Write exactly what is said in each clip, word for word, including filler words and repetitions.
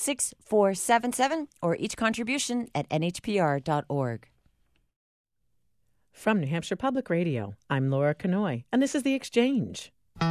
six four seven seven or each contribution at N H P R dot org. From New Hampshire Public Radio, I'm Laura Kanoy, and this is The Exchange.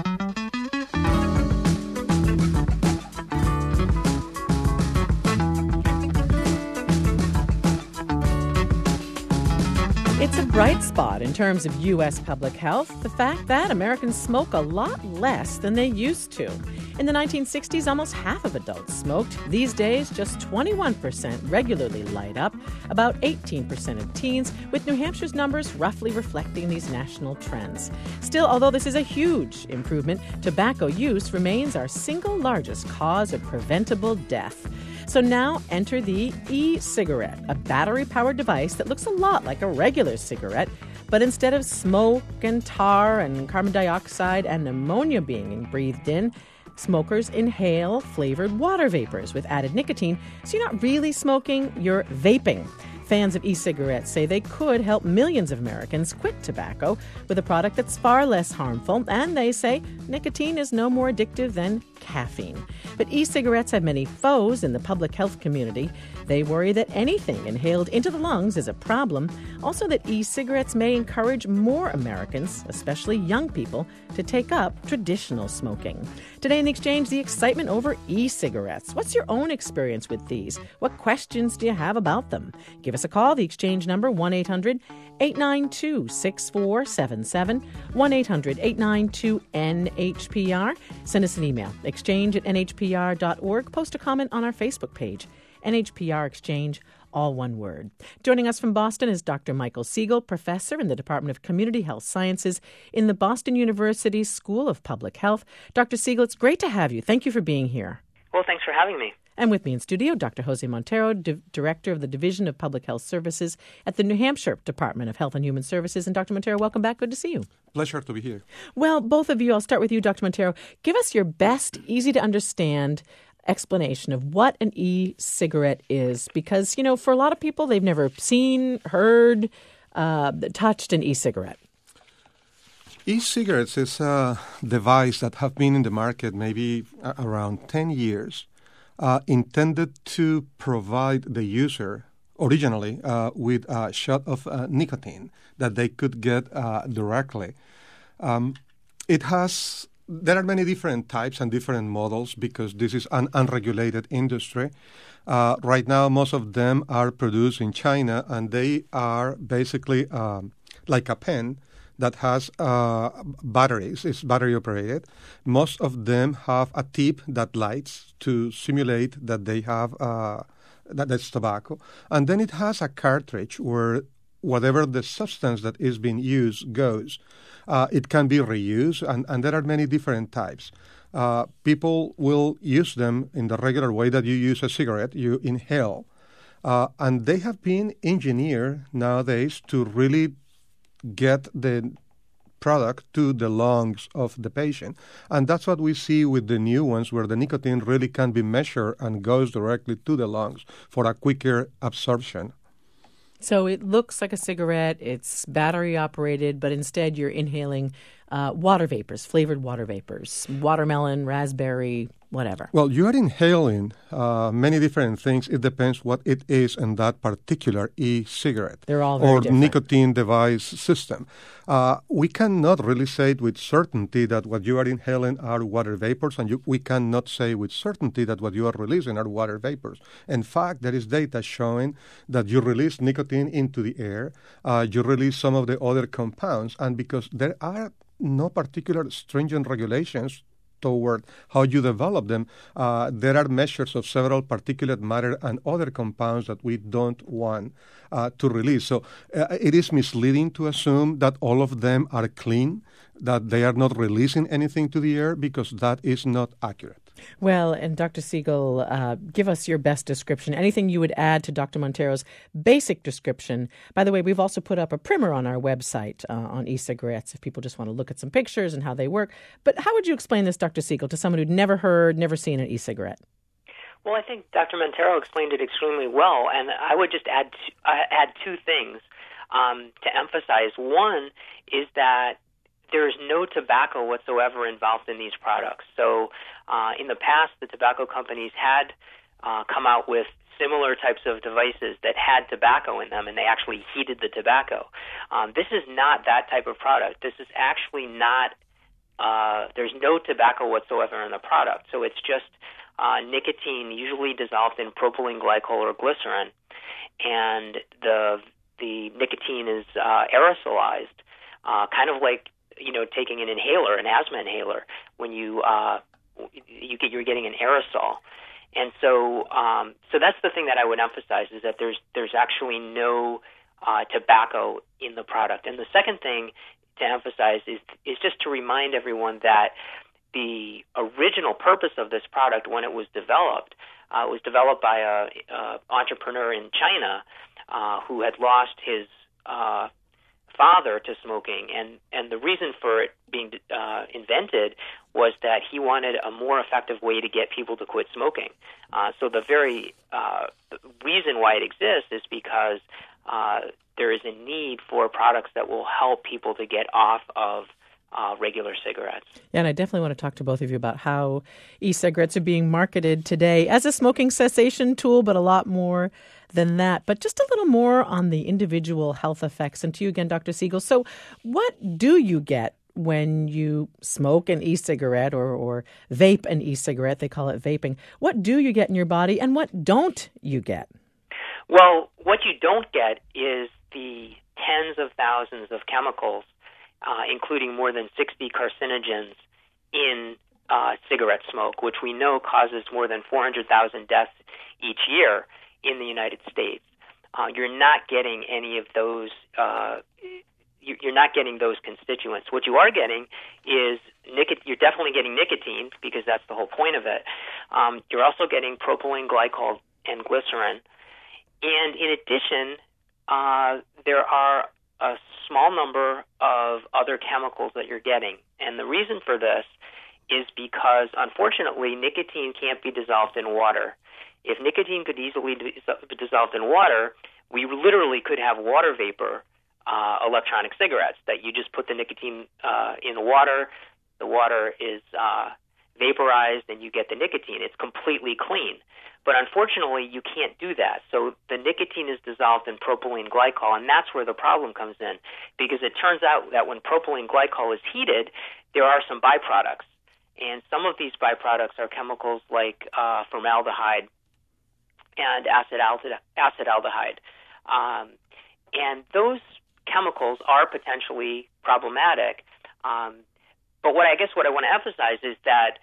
It's a bright spot in terms of U S public health, the fact that Americans smoke a lot less than they used to. In the nineteen sixties, almost half of adults smoked. These days, just twenty-one percent regularly light up, about eighteen percent of teens, with New Hampshire's numbers roughly reflecting these national trends. Still, although this is a huge improvement, tobacco use remains our single largest cause of preventable death. So now enter the e-cigarette, a battery-powered device that looks a lot like a regular cigarette, but instead of smoke and tar and carbon dioxide and ammonia being breathed in, smokers inhale flavored water vapors with added nicotine, so you're not really smoking, you're vaping. Fans of e-cigarettes say they could help millions of Americans quit tobacco with a product that's far less harmful, and they say nicotine is no more addictive than caffeine. But e-cigarettes have many foes in the public health community. They worry that anything inhaled into the lungs is a problem. Also that e-cigarettes may encourage more Americans, especially young people, to take up traditional smoking. Today in The Exchange, the excitement over e-cigarettes. What's your own experience with these? What questions do you have about them? Give us a call. The Exchange number, one eight hundred eight nine two six four seven seven, one eight hundred eight nine two N H P R. Send us an email, exchange at N H P R dot org. Post a comment on our Facebook page, N H P R Exchange, all one word. Joining us from Boston is Doctor Michael Siegel, professor in the Department of Community Health Sciences in the Boston University School of Public Health. Doctor Siegel, it's great to have you. Thank you for being here. Well, thanks for having me. And with me in studio, Doctor Jose Montero, D- Director of the Division of Public Health Services at the New Hampshire Department of Health and Human Services. And Doctor Montero, welcome back. Good to see you. Pleasure to be here. Well, both of you, I'll start with you, Doctor Montero. Give us your best, easy-to-understand explanation of what an e-cigarette is. Because, you know, for a lot of people, they've never seen, heard, uh, touched an e-cigarette. E-cigarettes is a device that have been in the market maybe around ten years. Uh, intended to provide the user originally uh, with a shot of uh, nicotine that they could get uh, directly. Um, it has, there are many different types and different models because this is an unregulated industry. Uh, right now, most of them are produced in China, and they are basically um, like a pen that has uh, batteries. It's battery operated. Most of them have a tip that lights to simulate that they have uh, that that's tobacco. And then it has a cartridge where whatever the substance that is being used goes. Uh, it can be reused, and, and there are many different types. Uh, people will use them in the regular way that you use a cigarette. You inhale. Uh, and they have been engineered nowadays to really get the product to the lungs of the patient. And that's what we see with the new ones, where the nicotine really can be measured and goes directly to the lungs for a quicker absorption. So it looks like a cigarette, it's battery operated, but instead you're inhaling uh, water vapors, flavored water vapors, watermelon, raspberry, whatever. Well, you are inhaling uh, many different things. It depends what it is in that particular e-cigarette. They're all very or different. Nicotine device system. Uh, we cannot really say it with certainty that what you are inhaling are water vapors, and you, we cannot say with certainty that what you are releasing are water vapors. In fact, there is data showing that you release nicotine into the air, uh, you release some of the other compounds, and because there are no particular stringent regulations toward how you develop them, uh, there are measures of several particulate matter and other compounds that we don't want uh, to release. So uh, it is misleading to assume that all of them are clean, that they are not releasing anything to the air, because that is not accurate. Well, and Doctor Siegel, uh, give us your best description. Anything you would add to Doctor Montero's basic description? By the way, we've also put up a primer on our website uh, on e-cigarettes if people just want to look at some pictures and how they work. But how would you explain this, Doctor Siegel, to someone who'd never heard, never seen an e-cigarette? Well, I think Doctor Montero explained it extremely well, and I would just add t- uh, add two things um, to emphasize. One is that there is no tobacco whatsoever involved in these products. So uh, in the past, the tobacco companies had uh, come out with similar types of devices that had tobacco in them, and they actually heated the tobacco. Um, this is not that type of product. This is actually not, uh, there's no tobacco whatsoever in the product. So it's just uh, nicotine, usually dissolved in propylene glycol or glycerin, and the the nicotine is uh, aerosolized, uh, kind of like, you know, taking an inhaler, an asthma inhaler. When you uh, you get you're getting an aerosol. And so, um, so that's the thing that I would emphasize, is that there's there's actually no uh, tobacco in the product. And the second thing to emphasize is is just to remind everyone that the original purpose of this product, when it was developed, uh, was developed by a, a entrepreneur in China uh, who had lost his uh, father to smoking, and and the reason for it being uh, invented was that he wanted a more effective way to get people to quit smoking. Uh, so the very uh, reason why it exists is because uh, there is a need for products that will help people to get off of uh, regular cigarettes. Yeah, and I definitely want to talk to both of you about how e-cigarettes are being marketed today as a smoking cessation tool, but a lot more than that. But just a little more on the individual health effects. And to you again, Doctor Siegel. So what do you get when you smoke an e-cigarette or, or vape an e-cigarette? They call it vaping. What do you get in your body, and what don't you get? Well, what you don't get is the tens of thousands of chemicals, uh, including more than sixty carcinogens in uh, cigarette smoke, which we know causes more than four hundred thousand deaths each year in the United States. Uh, you're not getting any of those. Uh, you're not getting those constituents. What you are getting is nicotine. You're definitely getting nicotine, because that's the whole point of it. Um, you're also getting propylene glycol and glycerin. And in addition, uh, there are a small number of other chemicals that you're getting. And the reason for this is because, unfortunately, nicotine can't be dissolved in water. If nicotine could easily be dissolved in water, we literally could have water vapor uh, electronic cigarettes, that you just put the nicotine uh, in the water, the water is uh, vaporized, and you get the nicotine. It's completely clean. But unfortunately, you can't do that. So the nicotine is dissolved in propylene glycol, and that's where the problem comes in, because it turns out that when propylene glycol is heated, there are some byproducts. And some of these byproducts are chemicals like uh, formaldehyde and acetaldehyde. Um, and those chemicals are potentially problematic. Um, but what I guess what I want to emphasize is that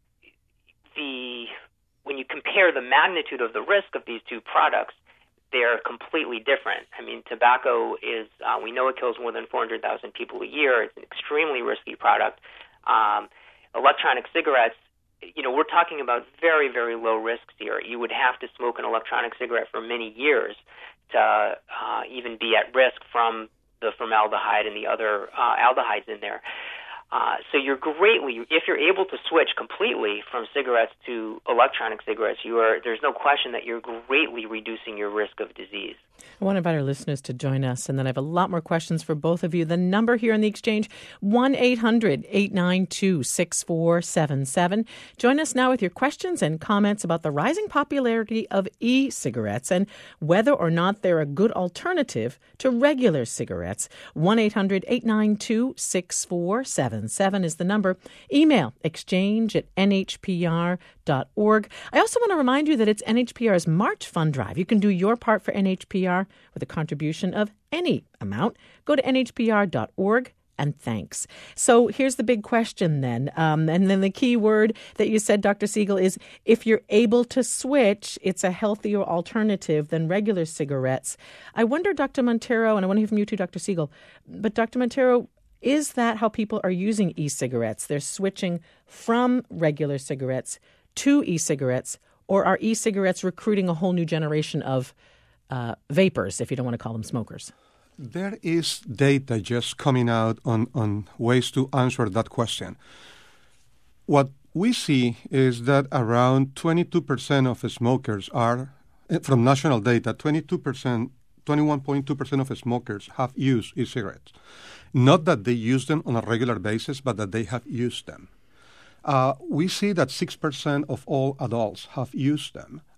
the when you compare the magnitude of the risk of these two products, they're completely different. I mean, tobacco is, uh, we know it kills more than four hundred thousand people a year. It's an extremely risky product. Um, electronic cigarettes, you know, we're talking about very, very low risks here. You would have to smoke an electronic cigarette for many years to uh, even be at risk from the formaldehyde and the other uh, aldehydes in there. Uh, so you're greatly, if you're able to switch completely from cigarettes to electronic cigarettes, you are, there's no question that you're greatly reducing your risk of disease. I want to invite our listeners to join us, and then I have a lot more questions for both of you. The number here in the exchange, one eight hundred eight nine two six four seven seven. Join us now with your questions and comments about the rising popularity of e-cigarettes and whether or not they're a good alternative to regular cigarettes. one eight hundred eight nine two six four seven seven is the number. Email exchange at n h p r dot org. I also want to remind you that it's N H P R's March Fund Drive. You can do your part for N H P R with a contribution of any amount. Go to n h p r dot org and thanks. So here's the big question then. Um, and then the key word that you said, Doctor Siegel, is if you're able to switch, it's a healthier alternative than regular cigarettes. I wonder, Doctor Montero, and I want to hear from you too, Doctor Siegel, but Doctor Montero, is that how people are using e-cigarettes? They're switching from regular cigarettes to e-cigarettes, or are e-cigarettes recruiting a whole new generation of uh, vapors, if you don't want to call them smokers? There is data just coming out on, on ways to answer that question. What we see is that around twenty-two percent of smokers are, from national data, twenty-two percent, twenty-one point two percent of smokers have used e-cigarettes. Not that they use them on a regular basis, but that they have used them. Uh, we see that six percent of all adults have used them,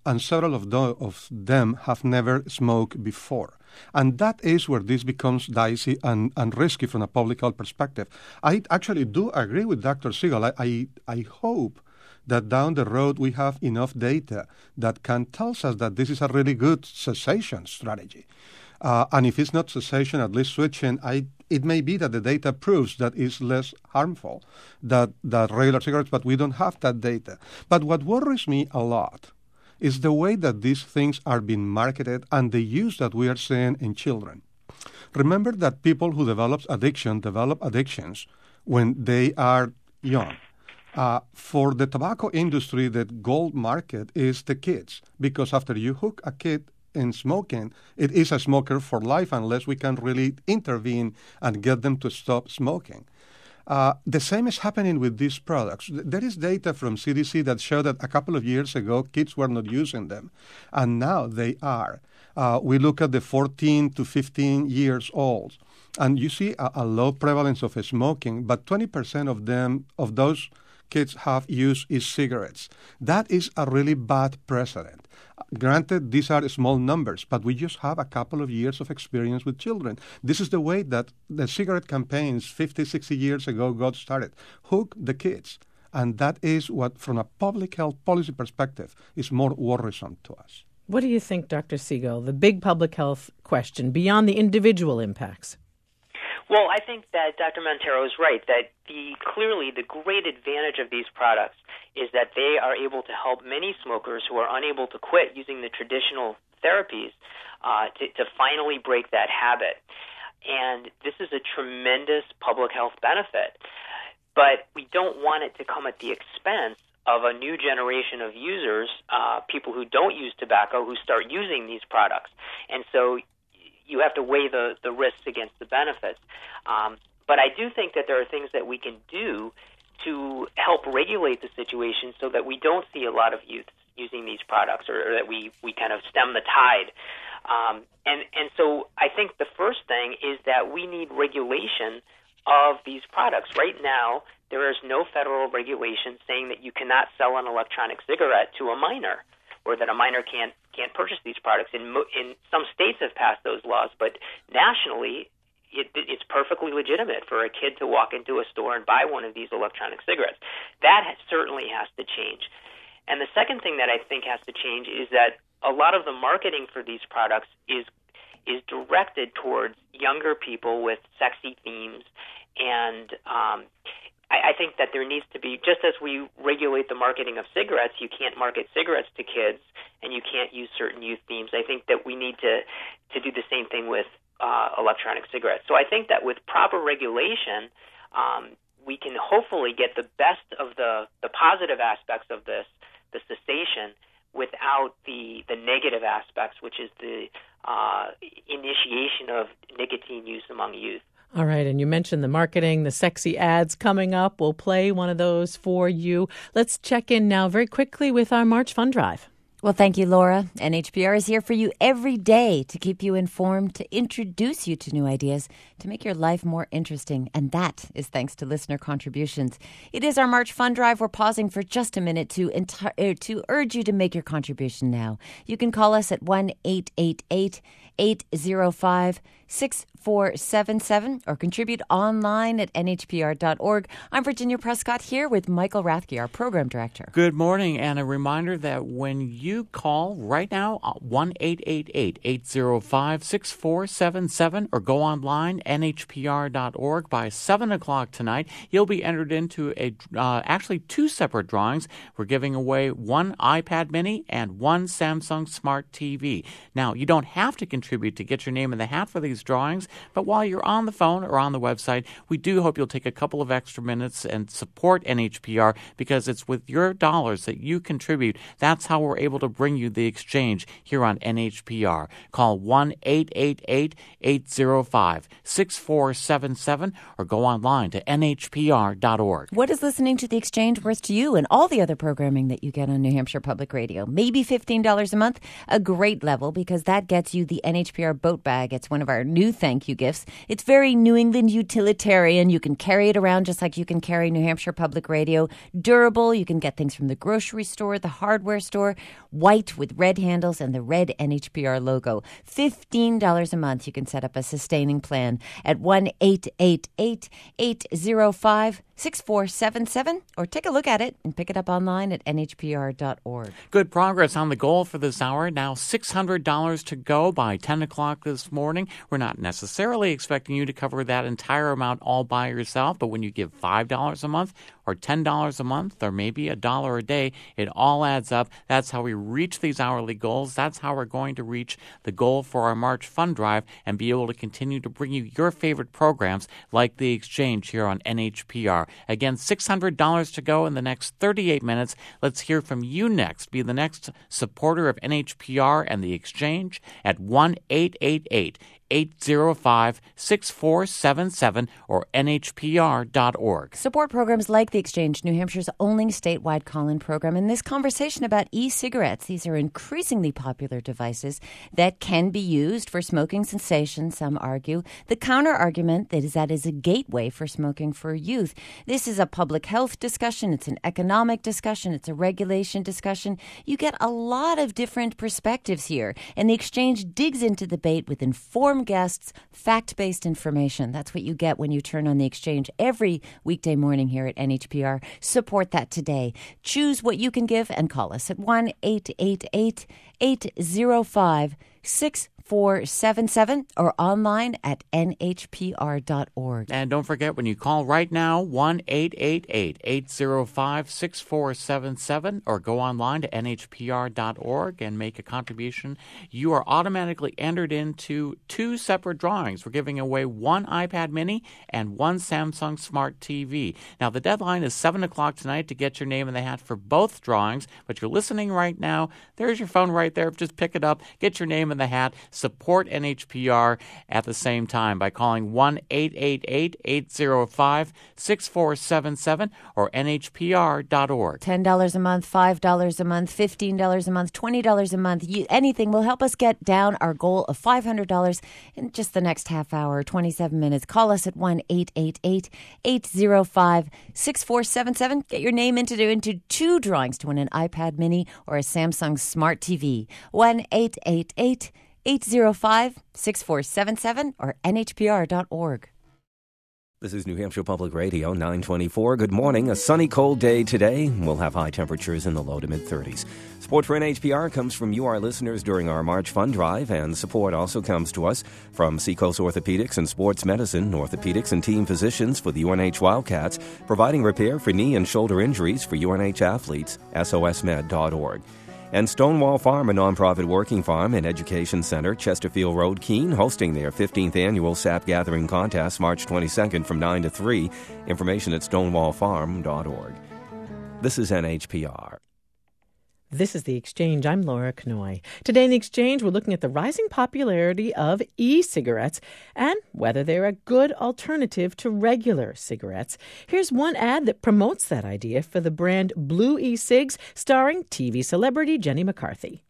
and several of, the, of them have never smoked before. And that is where this becomes dicey and, and risky from a public health perspective. I actually do agree with Doctor Siegel. I, I, I hope that down the road we have enough data that can tell us that this is a really good cessation strategy. Uh, and if it's not cessation, at least switching, I, it may be that the data proves that it's less harmful than, than regular cigarettes, but we don't have that data. But what worries me a lot is the way that these things are being marketed and the use that we are seeing in children. Remember that people who develop addiction develop addictions when they are young. Uh, for the tobacco industry, the gold market is the kids, because after you hook a kid in smoking, it is a smoker for life unless we can really intervene and get them to stop smoking. Uh, the same is happening with these products. There is data from C D C that show that a couple of years ago, kids were not using them, and now they are. Uh, we look at the fourteen to fifteen years old, and you see a, a low prevalence of smoking, but twenty percent of them, of those kids have used is cigarettes. That is a really bad precedent. Granted, these are small numbers, but we just have a couple of years of experience with children. This is the way that the cigarette campaigns fifty, sixty years ago got started. Hook the kids. And that is what, from a public health policy perspective, is more worrisome to us. What do you think, Doctor Siegel, the big public health question beyond the individual impacts? Well, I think that Doctor Montero is right, that the clearly the great advantage of these products is that they are able to help many smokers who are unable to quit using the traditional therapies uh, to, to finally break that habit. And this is a tremendous public health benefit. But we don't want it to come at the expense of a new generation of users, uh, people who don't use tobacco, who start using these products. And so you have to weigh the, the risks against the benefits. Um, but I do think that there are things that we can do to help regulate the situation so that we don't see a lot of youth using these products, or, or that we, we kind of stem the tide. Um, and, and so I think the first thing is that we need regulation of these products. Right now, there is no federal regulation saying that you cannot sell an electronic cigarette to a minor, or that a minor can't can't purchase these products. In in some states have passed those laws, but nationally, it, it's perfectly legitimate for a kid to walk into a store and buy one of these electronic cigarettes. That has, certainly has to change. And the second thing that I think has to change is that a lot of the marketing for these products is is directed towards younger people with sexy themes, and um, I, I think that there needs to be, just as we regulate the marketing of cigarettes, you can't market cigarettes to kids, and you can't use certain youth themes. I think that we need to, to do the same thing with uh, electronic cigarettes. So I think that with proper regulation, um, we can hopefully get the best of the, the positive aspects of this, the cessation, without the, the negative aspects, which is the uh, initiation of nicotine use among youth. All right, and you mentioned the marketing, the sexy ads coming up. We'll play one of those for you. Let's check in now very quickly with our March Fund Drive. Well, thank you, Laura. N H P R is here for you every day to keep you informed, to introduce you to new ideas, to make your life more interesting. And that is thanks to listener contributions. It is our March Fund Drive. We're pausing for just a minute to enti- to urge you to make your contribution now. You can call us at one eight eight eight, eight zero five, six four seven seven or contribute online at N H P R dot org. I'm Virginia Prescott here with Michael Rathke, our program director. Good morning, and a reminder that when you call right now, one eight eight eight, eight zero five, six four seven seven or go online, N H P R dot org, by seven o'clock tonight, you'll be entered into a uh, actually two separate drawings. We're giving away one iPad mini and one Samsung Smart T V. Now, you don't have to contribute to get your name in the hat for these drawings, but while you're on the phone or on the website, we do hope you'll take a couple of extra minutes and support N H P R, because it's with your dollars that you contribute. That's how we're able to bring you the exchange here on N H P R. Call one eight eight eight, eight zero five, six four seven seven or go online to N H P R dot org. What is listening to the exchange worth to you and all the other programming that you get on New Hampshire Public Radio? Maybe fifteen dollars a month, a great level, because that gets you the N H P R boat bag. It's one of our new things thank you gifts. It's very New England utilitarian. You can carry it around just like you can carry New Hampshire Public Radio. Durable. You can get things from the grocery store, the hardware store. White with red handles and the red N H P R logo. fifteen dollars a month. You can set up a sustaining plan at one eight eight eight, eight zero five, six four seven seven or take a look at it and pick it up online at N H P R dot org. Good progress on the goal for this hour. Now six hundred dollars to go by ten o'clock this morning. We're not necessarily expecting you to cover that entire amount all by yourself, but when you give five dollars a month or ten dollars a month or maybe a dollar a day, it all adds up. That's how we reach these hourly goals. That's how we're going to reach the goal for our March Fund Drive and be able to continue to bring you your favorite programs like The Exchange here on N H P R. Again, six hundred dollars to go in the next thirty-eight minutes. Let's hear from you next. Be the next supporter of N H P R and The Exchange at one eight eight eight, eight zero five, six four seven seven or N H P R dot org. Support programs like The Exchange, New Hampshire's only statewide call-in program. In this conversation about e-cigarettes, these are increasingly popular devices that can be used for smoking cessation, some argue. The counter-argument that is that is a gateway for smoking for youth. This is a public health discussion. It's an economic discussion. It's a regulation discussion. You get a lot of different perspectives here, and The Exchange digs into the debate with informed guests, fact-based information. That's what you get when you turn on The Exchange every weekday morning here at N H P R. Support that today. Choose what you can give and call us at one eight eight eight, eight zero five, six four seven seven or online at N H P R dot org. And don't forget, when you call right now, one eight eight eight, eight zero five, six four seven seven or go online to N H P R dot org and make a contribution, you are automatically entered into two separate drawings. We're giving away one iPad mini and one Samsung Smart T V. Now, the deadline is seven o'clock tonight to get your name in the hat for both drawings, but you're listening right now. There's your phone right there. Just pick it up, get your name in the hat. Support N H P R at the same time by calling one eight eight eight, eight zero five, six four seven seven or N H P R dot org. ten dollars a month, five dollars a month, fifteen dollars a month, twenty dollars a month. You, anything will help us get down our goal of five hundred dollars in just the next half hour, twenty-seven minutes. Call us at one eight eight eight, eight zero five, six four seven seven. Get your name into, into two drawings to win an iPad mini or a Samsung Smart T V. one eight eight eight, eight zero five, six four seven seven or N H P R dot org. This is New Hampshire Public Radio, nine twenty-four. Good morning. A sunny, cold day today. We'll have high temperatures in the low to mid-thirties. Support for N H P R comes from you, our listeners, during our March Fund Drive, and support also comes to us from Seacoast Orthopedics and Sports Medicine, orthopedics and team physicians for the U N H Wildcats, providing repair for knee and shoulder injuries for U N H athletes, S O S med dot org. And Stonewall Farm, a nonprofit working farm and education center, Chesterfield Road, Keene, hosting their fifteenth annual sap gathering contest March twenty-second from nine to three. Information at stonewall farm dot org. This is N H P R. This is The Exchange. I'm Laura Knoy. Today in The Exchange, we're looking at the rising popularity of e-cigarettes and whether they're a good alternative to regular cigarettes. Here's one ad that promotes that idea for the brand Blue E-Cigs, starring T V celebrity Jenny McCarthy.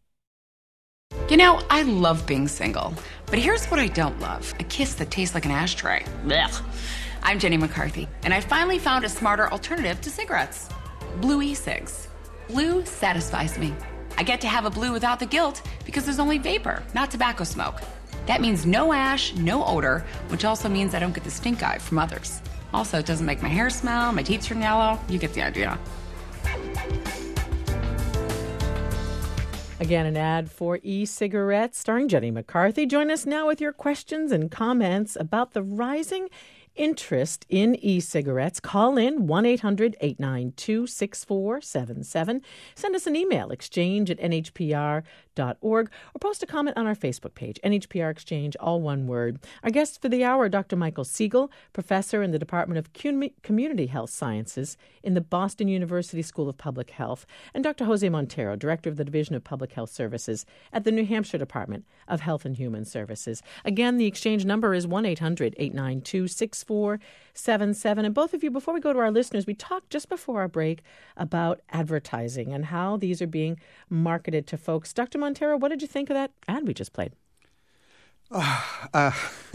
You know, I love being single, but here's what I don't love. A kiss that tastes like an ashtray. Blech. I'm Jenny McCarthy, and I finally found a smarter alternative to cigarettes. Blue E-Cigs. Blue satisfies me. I get to have a blue without the guilt because there's only vapor, not tobacco smoke. That means no ash, no odor, which also means I don't get the stink eye from others. Also, it doesn't make my hair smell, my teeth turn yellow. You get the idea. Again, an ad for e-cigarettes starring Jenny McCarthy. Join us now with your questions and comments about the rising interest in e-cigarettes. Call in one eight hundred, eight nine two, six four seven seven. Send us an email, exchange at N H P R dot org, or post a comment on our Facebook page, N H P R Exchange, all one word. Our guests for the hour are Doctor Michael Siegel, professor in the Department of Community Health Sciences in the Boston University School of Public Health, and Doctor Jose Montero, director of the Division of Public Health Services at the New Hampshire Department of Health and Human Services. Again, the exchange number is one eight hundred, eight nine two, six four seven seven. And both of you, before we go to our listeners, we talked just before our break about advertising and how these are being marketed to folks. Doctor Montero, what did you think of that ad we just played? Uh, uh,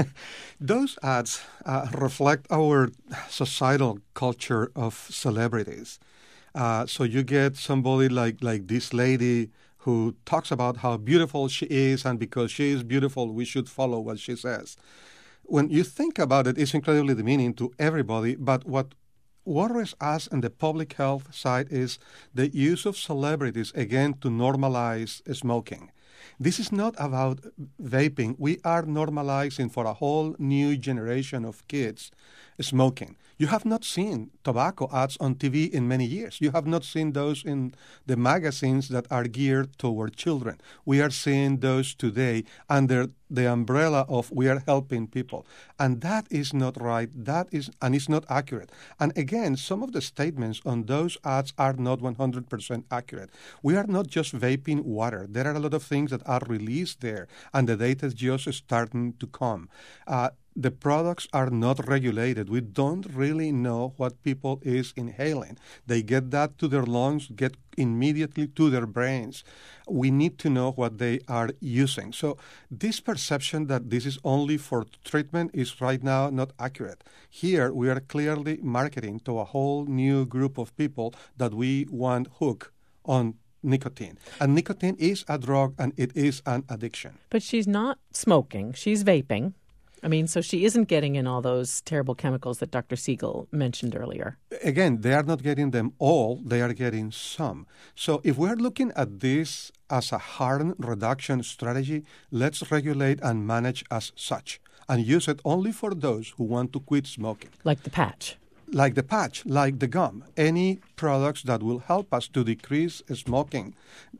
those ads uh, reflect our societal culture of celebrities. Uh, so you get somebody like, like this lady who talks about how beautiful she is, and because she is beautiful, we should follow what she says. When you think about it, it's incredibly demeaning to everybody, but what worries us on the public health side is the use of celebrities, again, to normalize smoking. This is not about vaping. We are normalizing for a whole new generation of kids smoking. You have not seen tobacco ads on T V in many years. You have not seen those in the magazines that are geared toward children. We are seeing those today under the umbrella of we are helping people. And that is not right. That is, and it's not accurate. And again, some of the statements on those ads are not one hundred percent accurate. We are not just vaping water. There are a lot of things that are released there, and the data is just starting to come. Uh, The products are not regulated. We don't really know what people is inhaling. They get that to their lungs, get immediately to their brains. We need to know what they are using. So this perception that this is only for treatment is right now not accurate. Here we are clearly marketing to a whole new group of people that we want hooked on nicotine. And nicotine is a drug, and it is an addiction. But she's not smoking. She's vaping. I mean, so she isn't getting in all those terrible chemicals that Doctor Siegel mentioned earlier. Again, they are not getting them all. They are getting some. So if we're looking at this as a harm reduction strategy, let's regulate and manage as such and use it only for those who want to quit smoking. Like the patch. Like the patch, like the gum. Any products that will help us to decrease smoking,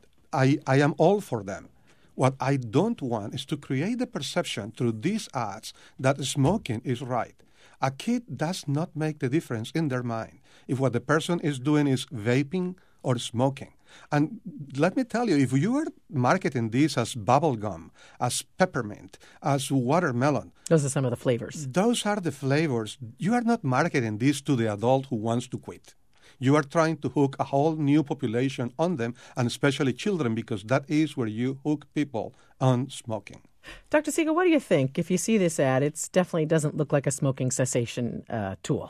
I, I am all for them. What I don't want is to create the perception through these ads that smoking is right. A kid does not make the difference in their mind if what the person is doing is vaping or smoking. And let me tell you, if you are marketing this as bubble gum, as peppermint, as watermelon, those are some of the flavors. Those are the flavors. You are not marketing this to the adult who wants to quit. You are trying to hook a whole new population on them, and especially children, because that is where you hook people on smoking. Doctor Siegel, what do you think? If you see this ad, it definitely doesn't look like a smoking cessation uh, tool.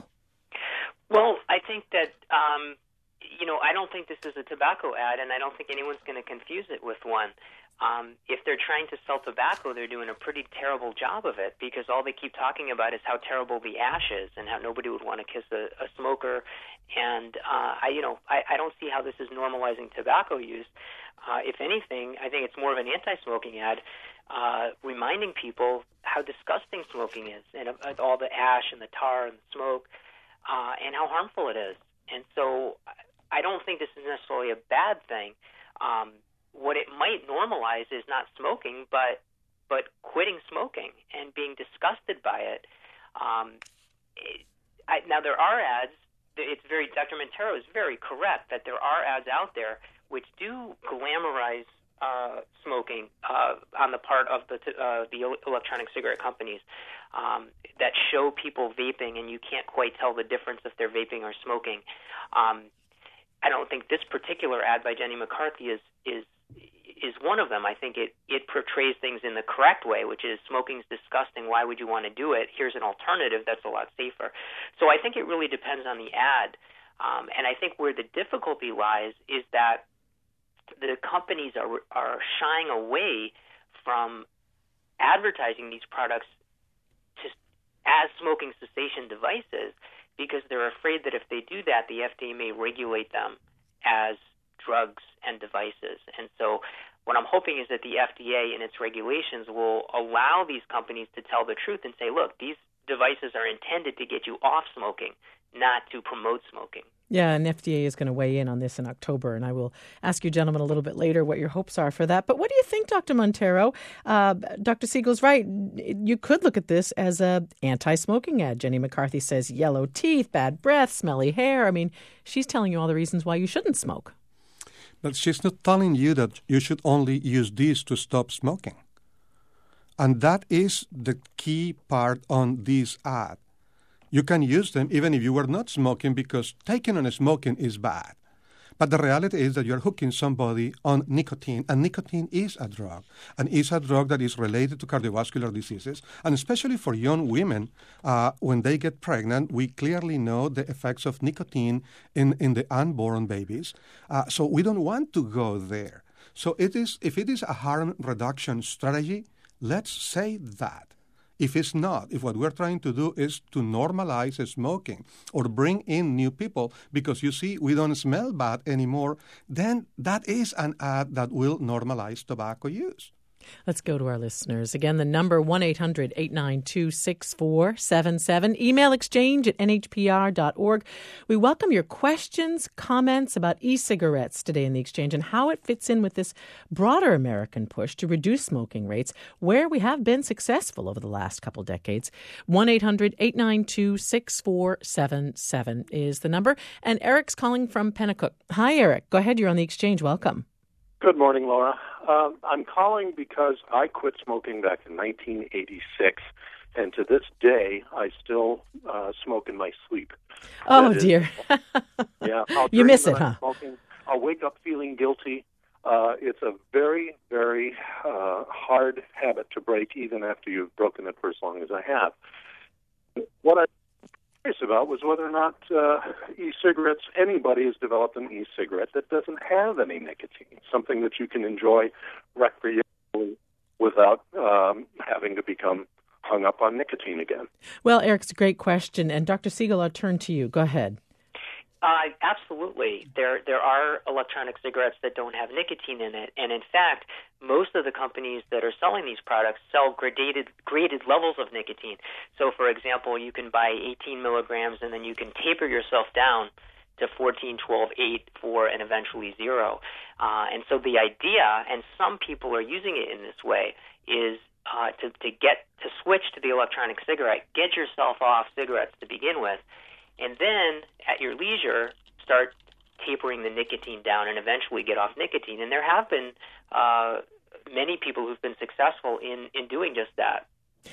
Well, I think that, um, you know, I don't think this is a tobacco ad, and I don't think anyone's going to confuse it with one. Um, if they're trying to sell tobacco, they're doing a pretty terrible job of it, because all they keep talking about is how terrible the ash is and how nobody would want to kiss a, a smoker. And uh, I, you know, I, I don't see how this is normalizing tobacco use. Uh, if anything, I think it's more of an anti-smoking ad, uh, reminding people how disgusting smoking is, and uh, all the ash and the tar and the smoke, uh, and how harmful it is. And so, I don't think this is necessarily a bad thing. Um, What it might normalize is not smoking, but but quitting smoking and being disgusted by it. Um, it I, now, there are ads. It's very Doctor Montero is very correct that there are ads out there which do glamorize uh, smoking uh, on the part of the uh, the electronic cigarette companies um, that show people vaping, and you can't quite tell the difference if they're vaping or smoking. Um, I don't think this particular ad by Jenny McCarthy is is is one of them. I think it, it portrays things in the correct way, which is smoking's disgusting. Why would you want to do it? Here's an alternative that's a lot safer. So I think it really depends on the ad. Um, and I think where the difficulty lies is that the companies are are shying away from advertising these products to, as smoking cessation devices, because they're afraid that if they do that, the F D A may regulate them as drugs and devices. And so what I'm hoping is that the F D A and its regulations will allow these companies to tell the truth and say, look, these devices are intended to get you off smoking, not to promote smoking. Yeah, and F D A is going to weigh in on this in October, and I will ask you gentlemen a little bit later what your hopes are for that. But what do you think, Doctor Montero? Uh, Doctor Siegel's right. You could look at this as a anti-smoking ad. Jenny McCarthy says yellow teeth, bad breath, smelly hair. I mean, she's telling you all the reasons why you shouldn't smoke. But she's not telling you that you should only use these to stop smoking. And that is the key part on this ad. You can use them even if you were not smoking, because taking on smoking is bad. But the reality is that you're hooking somebody on nicotine, and nicotine is a drug, and is a drug that is related to cardiovascular diseases, and especially for young women, uh, when they get pregnant, we clearly know the effects of nicotine in, in the unborn babies. Uh, so we don't want to go there. So it is, if it is a harm reduction strategy, let's say that. If it's not, if what we're trying to do is to normalize smoking or bring in new people because, you see, we don't smell bad anymore, then that is an ad that will normalize tobacco use. Let's go to our listeners. Again, the number one eight hundred eight nine two six four seven seven. Email exchange at N H P R dot org. We welcome your questions, comments about e-cigarettes today in the exchange and how it fits in with this broader American push to reduce smoking rates, where we have been successful over the last couple decades. one eight hundred eight nine two six four seven seven is the number. And Eric's calling from Pennacook. Hi, Eric. Go ahead. You're on the exchange. Welcome. Good morning, Laura. Um, I'm calling because I quit smoking back in nineteen eighty-six, and to this day, I still uh, smoke in my sleep. Oh, that dear. Is, yeah, I'll you miss it, I'm huh? Smoking, I'll wake up feeling guilty. Uh, it's a very, very uh, hard habit to break, even after you've broken it for as long as I have. What I curious about was whether or not uh, e-cigarettes, anybody has developed an e-cigarette that doesn't have any nicotine, something that you can enjoy recreationally without um, having to become hung up on nicotine again. Well, Eric, it's a great question. And Doctor Siegel, I'll turn to you. Go ahead. Uh, absolutely. There there are electronic cigarettes that don't have nicotine in it. And in fact, most of the companies that are selling these products sell graded, graded levels of nicotine. So, for example, you can buy eighteen milligrams and then you can taper yourself down to fourteen, twelve, eight, four, and eventually zero. Uh, and so the idea, and some people are using it in this way, is uh, to, to get to switch to the electronic cigarette, get yourself off cigarettes to begin with, and then, at your leisure, start tapering the nicotine down and eventually get off nicotine. And there have been uh, many people who've been successful in, in doing just that.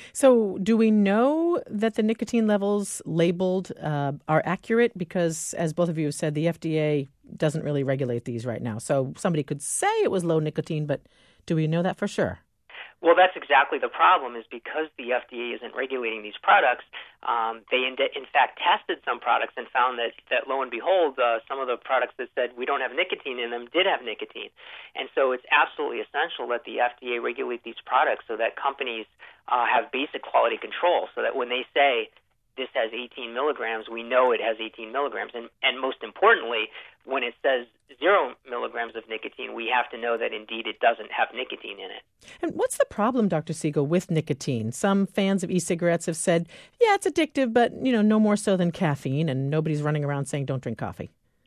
So do we know that the nicotine levels labeled uh, are accurate? Because, as both of you have said, the F D A doesn't really regulate these right now. So somebody could say it was low nicotine, but do we know that for sure? Well, that's exactly the problem, is because the F D A isn't regulating these products, um, they in, de- in fact tested some products and found that, that lo and behold, uh, some of the products that said we don't have nicotine in them did have nicotine. And so it's absolutely essential that the F D A regulate these products so that companies uh, have basic quality control, so that when they say this has eighteen milligrams, we know it has eighteen milligrams. And, and most importantly, when it says zero milligrams of nicotine, we have to know that indeed it doesn't have nicotine in it. And what's the problem, Doctor Siegel, with nicotine? Some fans of e-cigarettes have said, yeah, it's addictive, but, you know, no more so than caffeine, and nobody's running around saying don't drink coffee.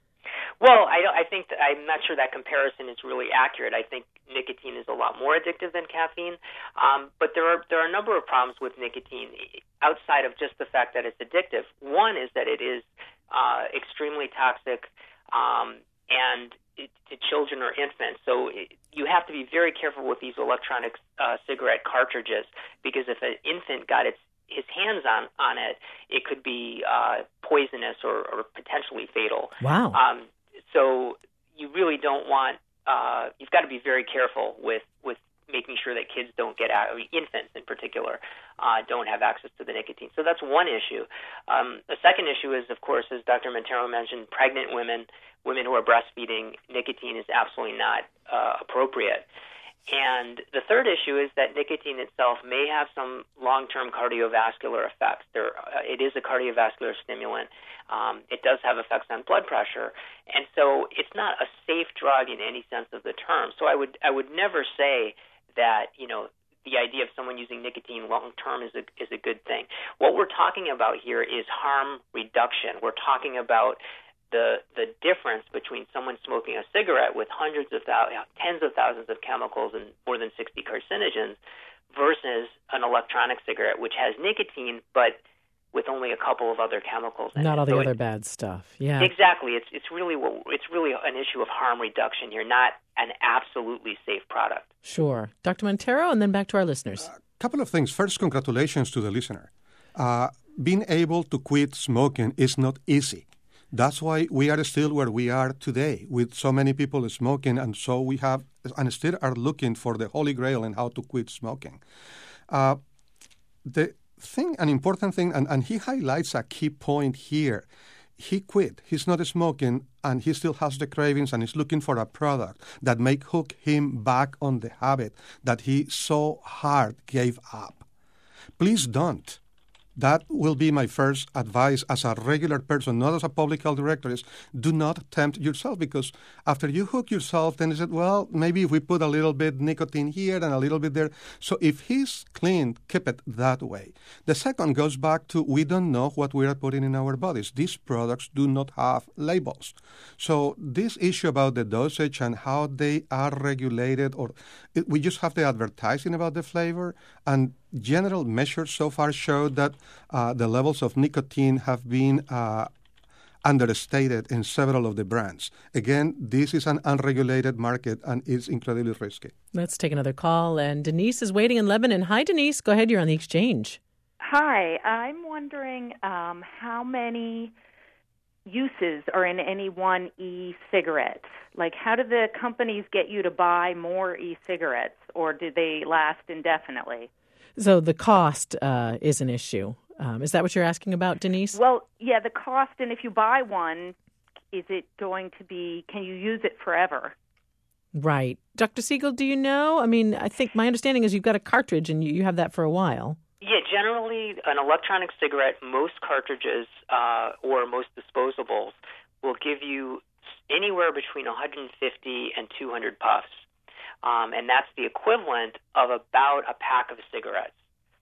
Well, I, I think that, I'm not sure that comparison is really accurate. I think nicotine is a lot more addictive than caffeine, um, but there are there are a number of problems with nicotine outside of just the fact that it's addictive. One is that it is uh, extremely toxic um, and it, to children or infants. So it, you have to be very careful with these electronic uh, cigarette cartridges, because if an infant got its his hands on, on it, it could be uh, poisonous or, or potentially fatal. Wow. Um, so you really don't want, uh, you've got to be very careful with, with making sure that kids don't get out, I mean, infants in particular, uh, don't have access to the nicotine. So that's one issue. Um, the second issue is, of course, as Doctor Montero mentioned, pregnant women, women who are breastfeeding, nicotine is absolutely not uh, appropriate. And the third issue is that nicotine itself may have some long-term cardiovascular effects. There, uh, it is a cardiovascular stimulant. Um, it does have effects on blood pressure, and so it's not a safe drug in any sense of the term. So I would I would never say that, you know, the idea of someone using nicotine long-term is a is a good thing. What we're talking about here is harm reduction. We're talking about the the difference between someone smoking a cigarette with hundreds of thousands, tens of thousands of chemicals and more than sixty carcinogens versus an electronic cigarette which has nicotine but with only a couple of other chemicals in Not it. all the So other it, bad stuff. Yeah. Exactly. It's it's really what it's really an issue of harm reduction here, not an absolutely safe product. Sure. Doctor Montero, and then back to our listeners. A couple of things. First, congratulations to the listener. Uh, being able to quit smoking is not easy. That's why we are still where we are today, with so many people smoking, and so we have, and still are looking for the holy grail in how to quit smoking. Uh, the thing, an important thing, and, and he highlights a key point here. He quit. He's not smoking, and he still has the cravings, and he's looking for a product that may hook him back on the habit that he so hard gave up. Please don't. That will be my first advice as a regular person, not as a public health director, is do not tempt yourself, because after you hook yourself, then you said, well, maybe if we put a little bit nicotine here and a little bit there. So if he's clean, keep it that way. The second goes back to we don't know what we are putting in our bodies. These products do not have labels. So this issue about the dosage and how they are regulated, or it, we just have the advertising about the flavor, and general measures so far show that uh, the levels of nicotine have been uh, understated in several of the brands. Again, this is an unregulated market, and it's incredibly risky. Let's take another call. And Denise is waiting in Lebanon. Hi, Denise. Go ahead. You're on the exchange. Hi. I'm wondering um, how many uses are in any one e-cigarette? Like, how do the companies get you to buy more e-cigarettes, or do they last indefinitely? So the cost uh, is an issue. Um, is that what you're asking about, Denise? Well, yeah, the cost, and if you buy one, is it going to be, can you use it forever? Right. Doctor Siegel, do you know? I mean, I think my understanding is you've got a cartridge and you, you have that for a while. Yeah, generally an electronic cigarette, most cartridges uh, or most disposables will give you anywhere between one hundred fifty and two hundred puffs. Um, and that's the equivalent of about a pack of cigarettes.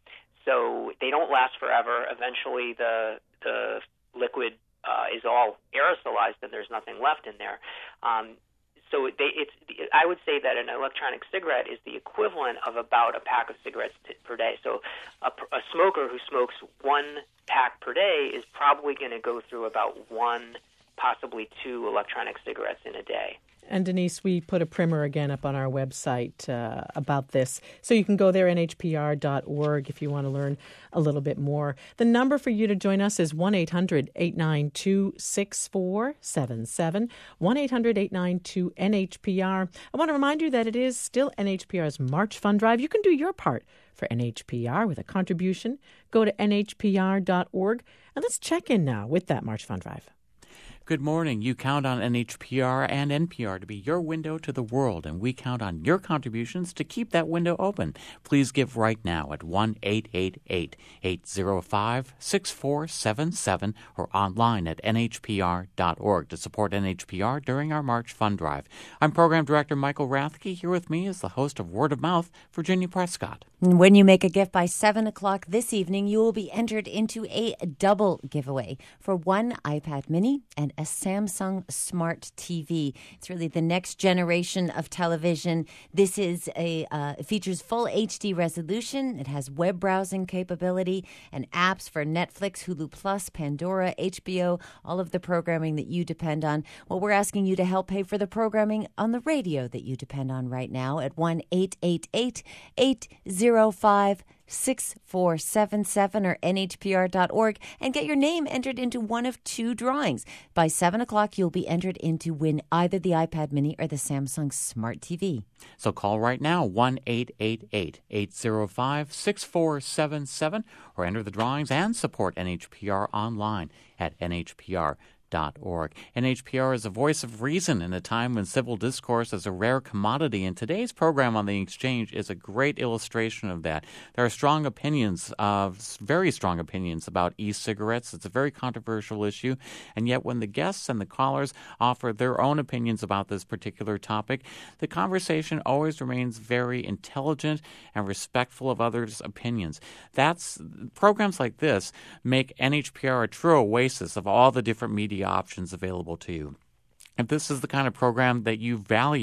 So they don't last forever. Eventually the the liquid uh, is all aerosolized and there's nothing left in there. Um, so they, it's I would say that an electronic cigarette is the equivalent of about a pack of cigarettes t- per day. So a, a smoker who smokes one pack per day is probably going to go through about one, possibly two electronic cigarettes in a day. And Denise, we put a primer again up on our website uh, about this. So you can go there, N H P R dot org, if you want to learn a little bit more. The number for you to join us is one eight hundred eight nine two six four seven seven, one eight hundred eight nine two N H P R. I want to remind you that it is still N H P R's March Fund Drive. You can do your part for N H P R with a contribution. Go to N H P R dot org, and let's check in now with that March Fund Drive. Good morning. You count on N H P R and N P R to be your window to the world, and we count on your contributions to keep that window open. Please give right now at one eight eight eight, eight zero five, six four seven seven or online at N H P R dot org to support N H P R during our March Fund Drive. I'm Program Director Michael Rathke. Here with me is the host of Word of Mouth, Virginia Prescott. When you make a gift by seven o'clock this evening, you will be entered into a double giveaway for one iPad mini and a Samsung Smart T V. It's really the next generation of television. This is a uh, it features full H D resolution. It has web browsing capability and apps for Netflix, Hulu Plus, Pandora, H B O, all of the programming that you depend on. Well, we're asking you to help pay for the programming on the radio that you depend on right now at one eight eight eight, eight zero five, six four seven seven or N H P R dot org and get your name entered into one of two drawings. By seven o'clock, you'll be entered in to win either the iPad mini or the Samsung Smart T V. So call right now, one eight eight eight, eight zero five, six four seven seven, or enter the drawings and support N H P R online at N H P R dot org. N H P R is a voice of reason in a time when civil discourse is a rare commodity, and today's program on the Exchange is a great illustration of that. There are strong opinions, uh, very strong opinions about e-cigarettes. It's a very controversial issue, and yet when the guests and the callers offer their own opinions about this particular topic, the conversation always remains very intelligent and respectful of others' opinions. That's programs like this make N H P R a true oasis of all the different media options available to you. If this is the kind of program that you value,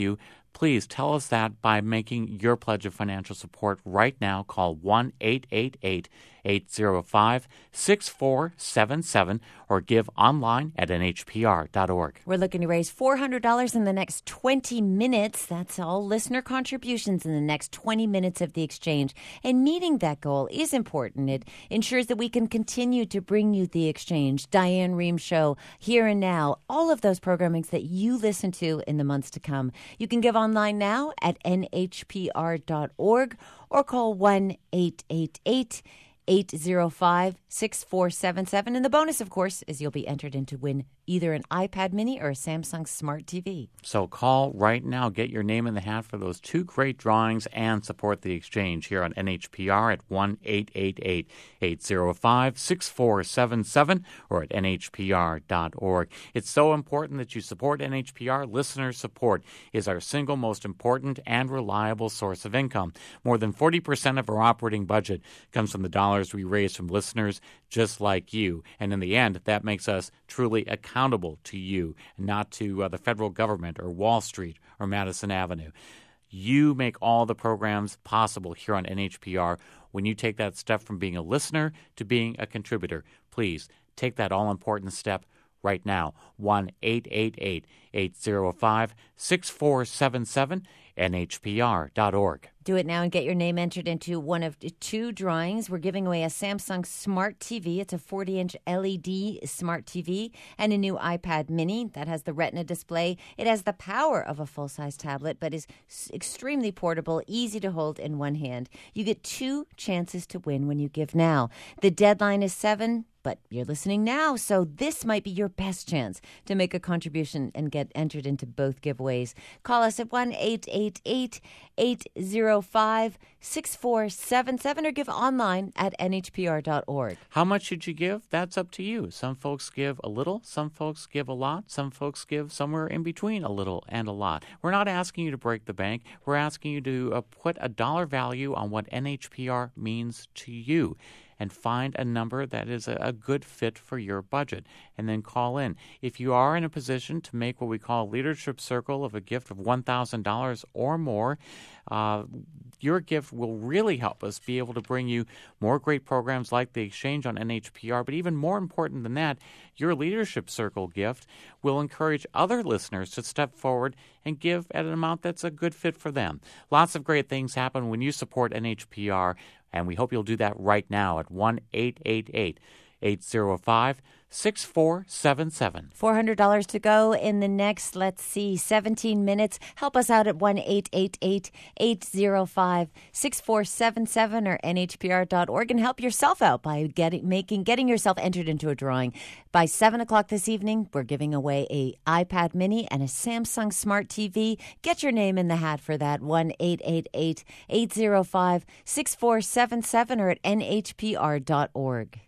Please tell us that by making your pledge of financial support right now. Call one eight eight eight, eight zero five, six four seven seven or give online at N H P R dot org. We're looking to raise four hundred dollars in the next twenty minutes. That's all listener contributions in the next twenty minutes of the exchange. And meeting that goal is important. It ensures that we can continue to bring you the exchange, Diane Rehm Show, Here and Now, all of those programmings that you listen to in the months to come. You can give online now at N H P R dot org or call one eight eight eight, eight zero five, six four seven seven. And the bonus, of course, is you'll be entered in to win either an iPad mini or a Samsung Smart T V. So call right now. Get your name in the hat for those two great drawings and support the exchange here on N H P R at one eight eight eight, eight zero five, six four seven seven or at N H P R dot org. It's so important that you support N H P R. Listener support is our single most important and reliable source of income. More than forty percent of our operating budget comes from the dollars we raise from listeners just like you. And in the end, that makes us truly accountable to you, not to uh, the federal government or Wall Street or Madison Avenue. You make all the programs possible here on N H P R. When you take that step from being a listener to being a contributor, please take that all-important step right now. one eight eight eight, eight zero five, six four seven seven, N H P R dot org. Do it now and get your name entered into one of two drawings. We're giving away a Samsung Smart T V. It's a forty-inch L E D Smart T V and a new iPad mini that has the Retina display. It has the power of a full-size tablet, but is extremely portable, easy to hold in one hand. You get two chances to win when you give now. The deadline is seven. But you're listening now, so this might be your best chance to make a contribution and get entered into both giveaways. Call us at one eight eight eight, eight zero five, six four seven seven or give online at N H P R dot org. How much should you give? That's up to you. Some folks give a little, some folks give a lot, some folks give somewhere in between a little and a lot. We're not asking you to break the bank. We're asking you to uh, put a dollar value on what N H P R means to you, and find a number that is a, a good fit for your budget, and then call in. If you are in a position to make what we call a leadership circle of a gift of one thousand dollars or more, uh, your gift will really help us be able to bring you more great programs like the Exchange on N H P R. But even more important than that, your leadership circle gift will encourage other listeners to step forward and give at an amount that's a good fit for them. Lots of great things happen when you support N H P R, and we hope you'll do that right now at one eight eight eight, eight zero five, six four seven seven. four hundred dollars to go in the next, let's see, seventeen minutes. Help us out at one eight eight eight, eight zero five, six four seven seven or N H P R dot org and help yourself out by getting making getting yourself entered into a drawing. By seven o'clock this evening, we're giving away a iPad mini and a Samsung Smart T V. Get your name in the hat for that. one eight eight eight, eight zero five, six four seven seven or at N H P R dot org.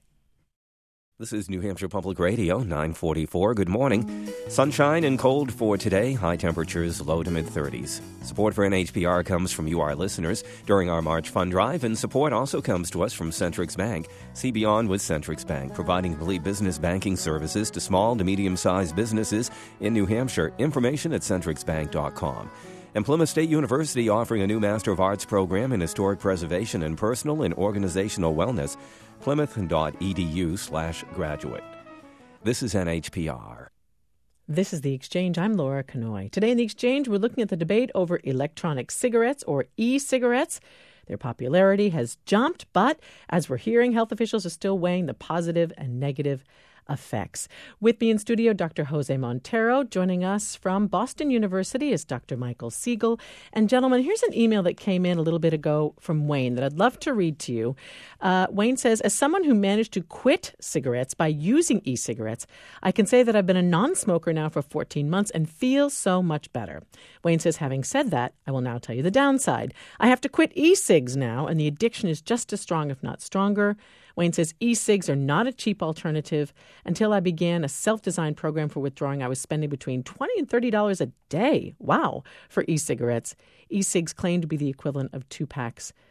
This is New Hampshire Public Radio, nine forty-four. Good morning. Sunshine and cold for today. High temperatures, low to mid-thirties. Support for N H P R comes from you, our listeners, during our March Fund Drive, and support also comes to us from Centrix Bank. See beyond with Centrix Bank, providing complete business banking services to small to medium-sized businesses in New Hampshire. Information at centrix bank dot com. And Plymouth State University offering a new Master of Arts program in Historic Preservation and Personal and Organizational Wellness. Plymouth.edu slash graduate. This is N H P R. This is The Exchange. I'm Laura Canoy. Today in The Exchange, we're looking at the debate over electronic cigarettes or e-cigarettes. Their popularity has jumped, but as we're hearing, health officials are still weighing the positive and negative effects. With me in studio, Doctor Jose Montero. Joining us from Boston University is Doctor Michael Siegel. And gentlemen, here's an email that came in a little bit ago from Wayne that I'd love to read to you. Uh, Wayne says, as someone who managed to quit cigarettes by using e-cigarettes, I can say that I've been a non-smoker now for fourteen months and feel so much better. Wayne says, having said that, I will now tell you the downside. I have to quit e-cigs now, and the addiction is just as strong, if not stronger. Wayne says e-cigs are not a cheap alternative. Until I began a self-designed program for withdrawing, I was spending between twenty dollars and thirty dollars a day, wow, for e-cigarettes. E-cigs claim to be the equivalent of two packs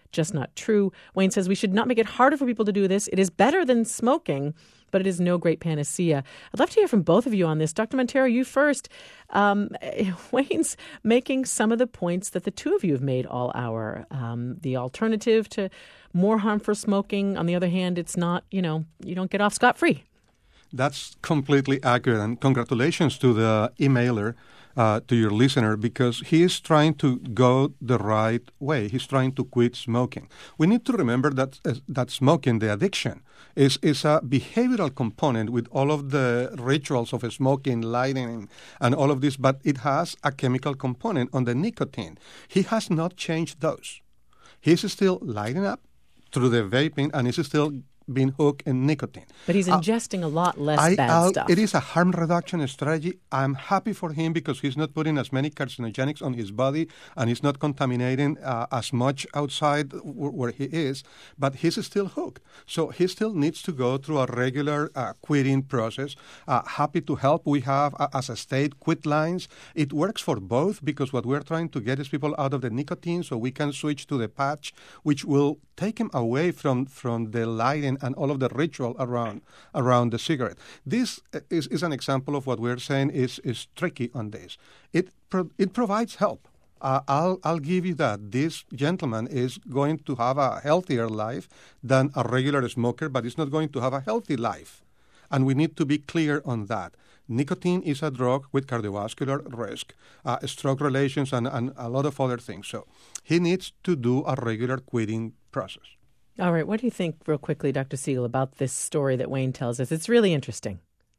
just not true. Wayne says we should not make it harder for people to do this. It is better than smoking, but it is no great panacea. I'd love to hear from both of you on this. Doctor Montero, you first. Um, Wayne's making some of the points that the two of you have made all hour. Um, the alternative to more harm for smoking, on the other hand, it's not, you know, you don't get off scot-free. That's completely accurate, and congratulations to the emailer, uh, to your listener, because he is trying to go the right way. He's trying to quit smoking. We need to remember that uh, that smoking, the addiction, is, is a behavioral component with all of the rituals of smoking, lighting, and all of this, but it has a chemical component on the nicotine. He has not changed those. He's still lighting up through the vaping, and he's still being hooked in nicotine. But he's ingesting uh, a lot less I, bad I'll, stuff. It is a harm reduction strategy. I'm happy for him because he's not putting as many carcinogenics on his body and he's not contaminating uh, as much outside w- where he is, but he's still hooked. So he still needs to go through a regular uh, quitting process. Uh, happy to help. We have, uh, as a state, quit lines. It works for both because what we're trying to get is people out of the nicotine so we can switch to the patch, which will take him away from, from the lighting and all of the ritual around around the cigarette. This is, is an example of what we're saying is, is tricky on this. It pro- it provides help. Uh, I'll I'll give you that. This gentleman is going to have a healthier life than a regular smoker, but he's not going to have a healthy life. And we need to be clear on that. Nicotine is a drug with cardiovascular risk, uh, stroke relations, and, and a lot of other things. So he needs to do a regular quitting process. All right. What do you think, real quickly, Doctor Siegel, about this story that Wayne tells us? It's really interesting.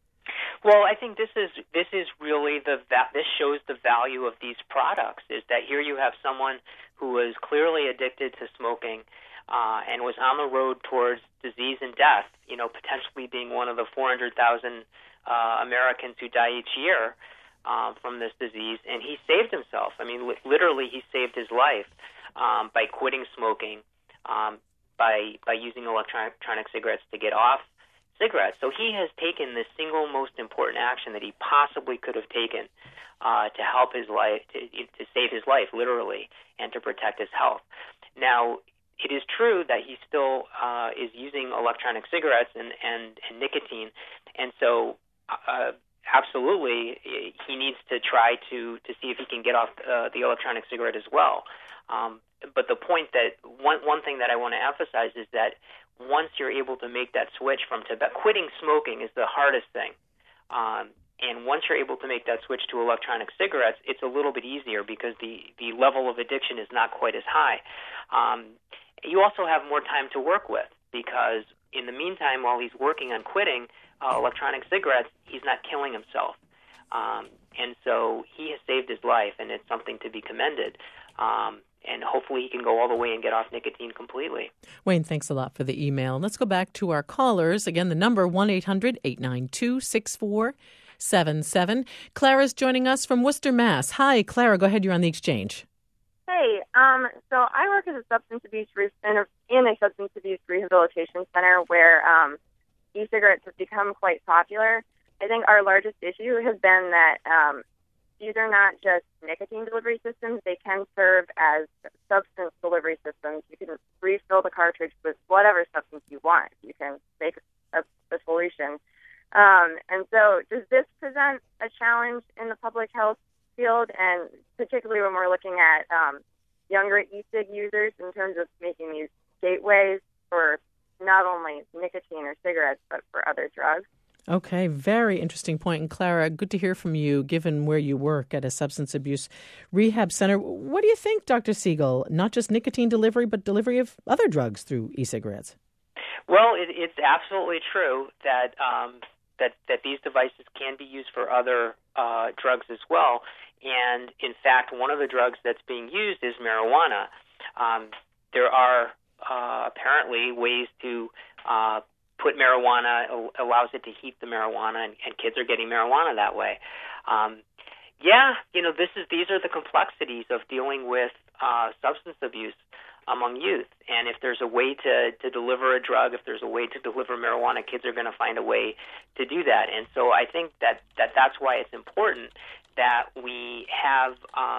Well, I think this is this is really the this shows the value of these products. Is that here you have someone who was clearly addicted to smoking uh, and was on the road towards disease and death. You know, potentially being one of the four hundred thousand uh, Americans who die each year uh, from this disease, and he saved himself. I mean, li- literally, he saved his life um, by quitting smoking. Um, by by using electronic, electronic cigarettes to get off cigarettes. So he has taken the single most important action that he possibly could have taken uh, to help his life, to, to save his life, literally, and to protect his health. Now, it is true that he still uh, is using electronic cigarettes and, and, and nicotine, and so uh, absolutely he needs to try to, to see if he can get off uh, the electronic cigarette as well. Um, but the point that one one thing that I want to emphasize is that once you're able to make that switch from tobacco, quitting smoking is the hardest thing. Um, and once you're able to make that switch to electronic cigarettes, it's a little bit easier because the, the level of addiction is not quite as high. Um, you also have more time to work with because in the meantime, while he's working on quitting uh, electronic cigarettes, he's not killing himself. Um, and so he has saved his life, and it's something to be commended. Um, and hopefully he can go all the way and get off nicotine completely. Wayne, thanks a lot for the email. Let's go back to our callers. Again, the number one eight hundred eight nine two six four seven seven. Clara's joining us from Worcester, Mass. Hi, Clara. Go ahead. You're on the exchange. Hey, um, so I work at a substance abuse re- in, a, in a substance abuse rehabilitation center where um, e-cigarettes have become quite popular. I think our largest issue has been that um, these are not just nicotine delivery systems. They can serve as substance delivery systems. You can refill the cartridge with whatever substance you want. You can make a, a solution. Um, and so does this present a challenge in the public health field, and particularly when we're looking at um, younger e-cig users in terms of making these gateways for not only nicotine or cigarettes, but for other drugs? Okay, very interesting point. And Clara, good to hear from you, given where you work at a substance abuse rehab center. What do you think, Doctor Siegel? Not just nicotine delivery, but delivery of other drugs through e-cigarettes? Well, it, it's absolutely true that um, that that these devices can be used for other uh, drugs as well. And in fact, one of the drugs that's being used is marijuana. Um, there are uh, apparently ways to uh, put marijuana, allows it to heat the marijuana, and, and kids are getting marijuana that way. Um, yeah, you know, this is these are the complexities of dealing with uh, substance abuse among youth. And if there's a way to, to deliver a drug, if there's a way to deliver marijuana, kids are going to find a way to do that. And so I think that, that that's why it's important that we have um,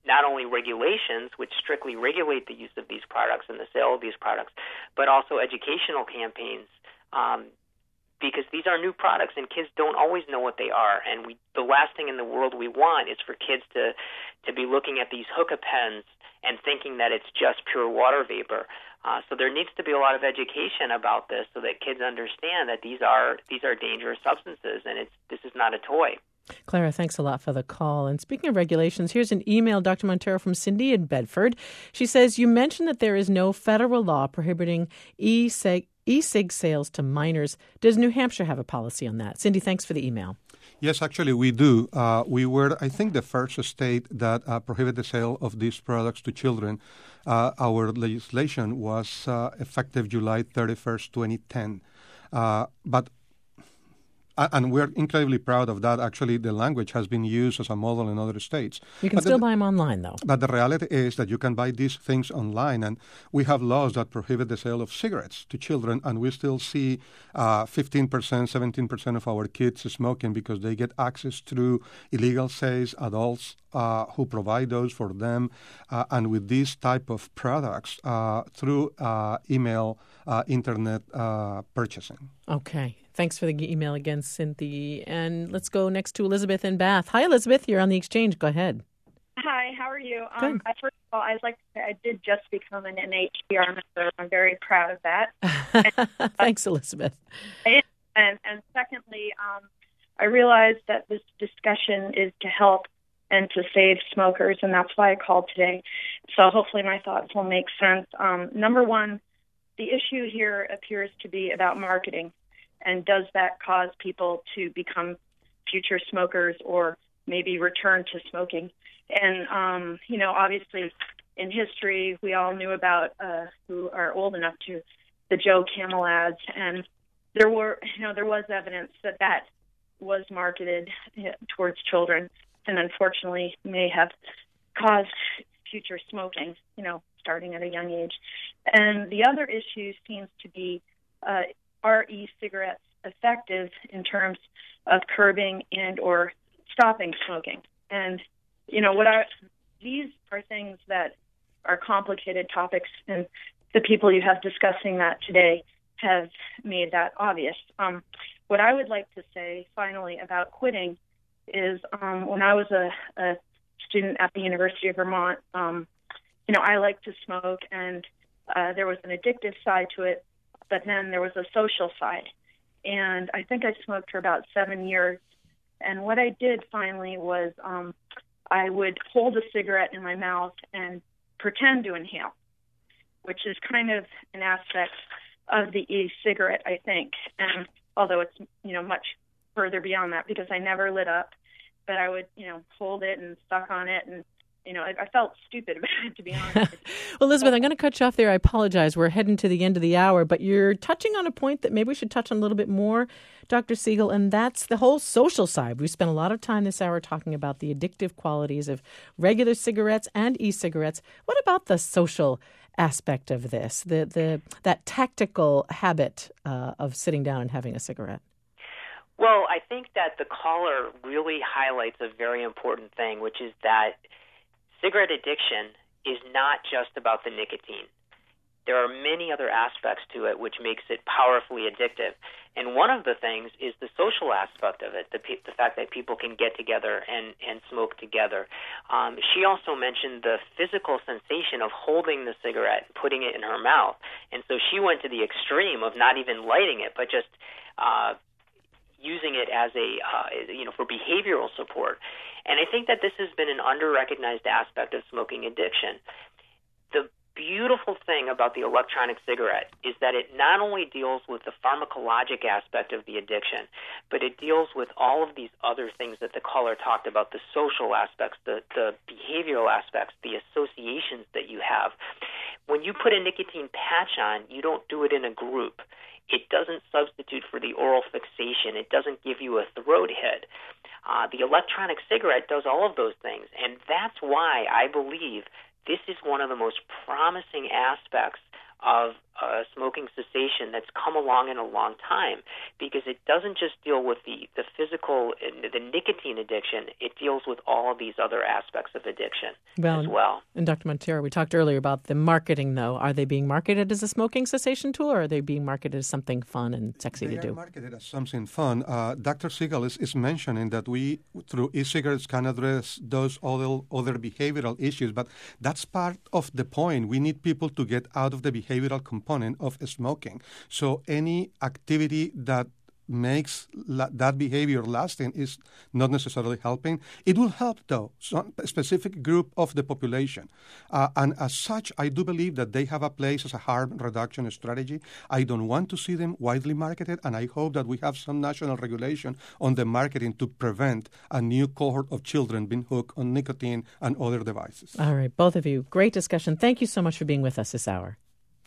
not only regulations, which strictly regulate the use of these products and the sale of these products, but also educational campaigns, um, because these are new products and kids don't always know what they are. And we, the last thing in the world we want is for kids to, to be looking at these hookah pens and thinking that it's just pure water vapor. Uh, so there needs to be a lot of education about this so that kids understand that these are these are dangerous substances and it's this is not a toy. Clara, thanks a lot for the call. And speaking of regulations, here's an email, Doctor Montero, from Cindy in Bedford. She says, you mentioned that there is no federal law prohibiting e-cig, e-cig sales to minors. Does New Hampshire have a policy on that? Cindy, thanks for the email. Yes, actually, we do. Uh, we were, I think, the first state that uh, prohibited the sale of these products to children. Uh, our legislation was uh, effective July thirty-first, twenty ten. Uh, but And we're incredibly proud of that. Actually, the language has been used as a model in other states. You can but still the, buy them online, though. But the reality is that you can buy these things online, and we have laws that prohibit the sale of cigarettes to children, and we still see uh, fifteen percent, seventeen percent of our kids smoking because they get access through illegal sales, adults uh, who provide those for them, uh, and with these type of products uh, through uh, email, uh, internet uh, purchasing. Okay. Thanks for the email again, Cynthia. And let's go next to Elizabeth in Bath. Hi, Elizabeth. You're on the exchange. Go ahead. Hi, how are you? Good. Um, first of all, I'd like to say I did just become an N H P R member. I'm very proud of that. and, uh, Thanks, Elizabeth. And, and secondly, um, I realize that this discussion is to help and to save smokers, and that's why I called today. So hopefully my thoughts will make sense. Um, number one, the issue here appears to be about marketing. And does that cause people to become future smokers or maybe return to smoking? And, um, you know, obviously in history, we all knew about, uh, who are old enough to, the Joe Camel ads. And there were, you know, there was evidence that that was marketed towards children and unfortunately may have caused future smoking, you know, starting at a young age. And the other issue seems to be, uh, are e-cigarettes effective in terms of curbing and or stopping smoking? And, you know, what I, these are things that are complicated topics, and the people you have discussing that today have made that obvious. Um, what I would like to say, finally, about quitting is um, when I was a, a student at the University of Vermont, um, you know, I liked to smoke, and uh, there was an addictive side to it, but then there was a social side. And I think I smoked for about seven years. And what I did finally was um, I would hold a cigarette in my mouth and pretend to inhale, which is kind of an aspect of the e-cigarette, I think. And although it's, you know, much further beyond that, because I never lit up, but I would, you know, hold it and suck on it, and you know, I, I felt stupid about it, to be honest. Well, Elizabeth, I'm going to cut you off there. I apologize. We're heading to the end of the hour, but you're touching on a point that maybe we should touch on a little bit more, Doctor Siegel, and that's the whole social side. We've spent a lot of time this hour talking about the addictive qualities of regular cigarettes and e-cigarettes. What about the social aspect of this, the the that tactical habit uh, of sitting down and having a cigarette? Well, I think that the caller really highlights a very important thing, which is that cigarette addiction is not just about the nicotine. There are many other aspects to it which makes it powerfully addictive. And one of the things is the social aspect of it, the, pe- the fact that people can get together and, and smoke together. Um, she also mentioned the physical sensation of holding the cigarette and putting it in her mouth. And so she went to the extreme of not even lighting it, but just uh, using it as a, uh, you know, for behavioral support. And I think that this has been an under-recognized aspect of smoking addiction. The beautiful thing about the electronic cigarette is that it not only deals with the pharmacologic aspect of the addiction, but it deals with all of these other things that the caller talked about, the social aspects, the, the behavioral aspects, the associations that you have. When you put a nicotine patch on, you don't do it in a group. It doesn't substitute for the oral fixation. It doesn't give you a throat hit. Uh, the electronic cigarette does all of those things, and that's why I believe this is one of the most promising aspects of uh, smoking cessation that's come along in a long time, because it doesn't just deal with the, the physical, the nicotine addiction, it deals with all of these other aspects of addiction well, as well. And Doctor Monteiro, we talked earlier about the marketing, though. Are they being marketed as a smoking cessation tool, or are they being marketed as something fun and sexy they to do? They are marketed as something fun. Uh, Doctor Siegel is, is mentioning that we, through e-cigarettes, can address those other, other behavioral issues, but that's part of the point. We need people to get out of the behavioral component of smoking. So any activity that makes la- that behavior lasting is not necessarily helping. It will help, though, some specific group of the population. Uh, and as such, I do believe that they have a place as a harm reduction strategy. I don't want to see them widely marketed, and I hope that we have some national regulation on the marketing to prevent a new cohort of children being hooked on nicotine and other devices. All right, both of you, great discussion. Thank you so much for being with us this hour.